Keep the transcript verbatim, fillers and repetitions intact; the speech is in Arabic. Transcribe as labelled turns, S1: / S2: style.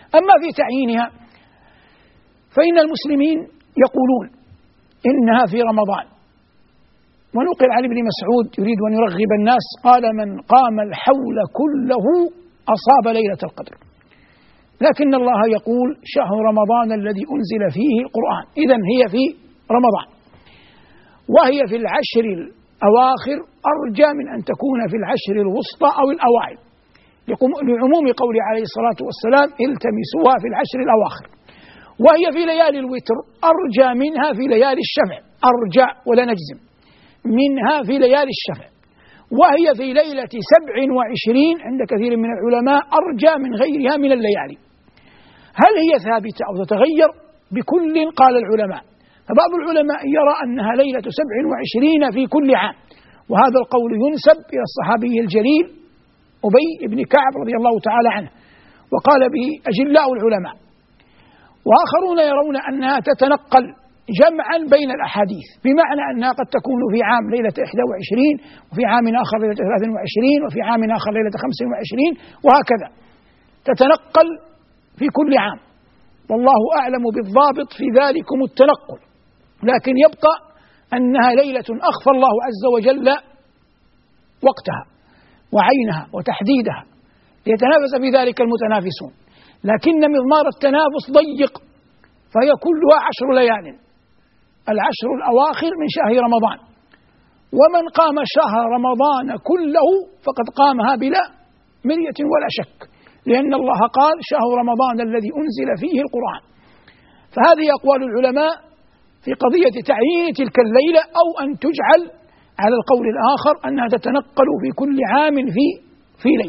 S1: أما في تعيينها فإن المسلمين يقولون إنها في رمضان، ونقل عن ابن مسعود يريد أن يرغب الناس قال: من قام الحول كله أصاب ليلة القدر. لكن الله يقول: شهر رمضان الذي أنزل فيه القرآن، إذن هي في رمضان، وهي في العشر الأواخر أرجى من أن تكون في العشر الوسطى أو الأوائل، لعموم قوله عليه الصلاة والسلام: التمسوها في العشر الأواخر. وهي في ليالي الوتر أرجى منها في ليالي الشفع، أرجى ولا نجزم منها في ليالي الشفع. وهي في ليلة سبع وعشرين عند كثير من العلماء أرجى من غيرها من الليالي. هل هي ثابتة أو تتغير؟ بكل قال العلماء. فبعض العلماء يرى أنها ليلة سبع وعشرين في كل عام، وهذا القول ينسب إلى الصحابي الجليل أبي بن كعب رضي الله تعالى عنه، وقال به أجلاء العلماء. وآخرون يرون أنها تتنقل جمعا بين الأحاديث، بمعنى أنها قد تكون في عام ليلة إحدى وعشرين، وفي عام آخر ليلة ثلاث وعشرين، وفي عام آخر ليلة خمس وعشرين، وهكذا تتنقل في كل عام، والله أعلم بالضابط في ذلكم التنقل. لكن يبقى أنها ليلة أخفى الله عز وجل وقتها وعينها وتحديدها ليتنافس في ذلك المتنافسون، لكن مضمار التنافس ضيق، فهي كلها عشر ليال، العشر الأواخر من شهر رمضان. ومن قام شهر رمضان كله فقد قامها بلا مرية ولا شك، لأن الله قال: شهر رمضان الذي أنزل فيه القرآن. فهذه أقوال العلماء في قضية تعيين تلك الليلة، أو أن تجعل على القول الآخر أنها تتنقل في كل عام في في ليلة.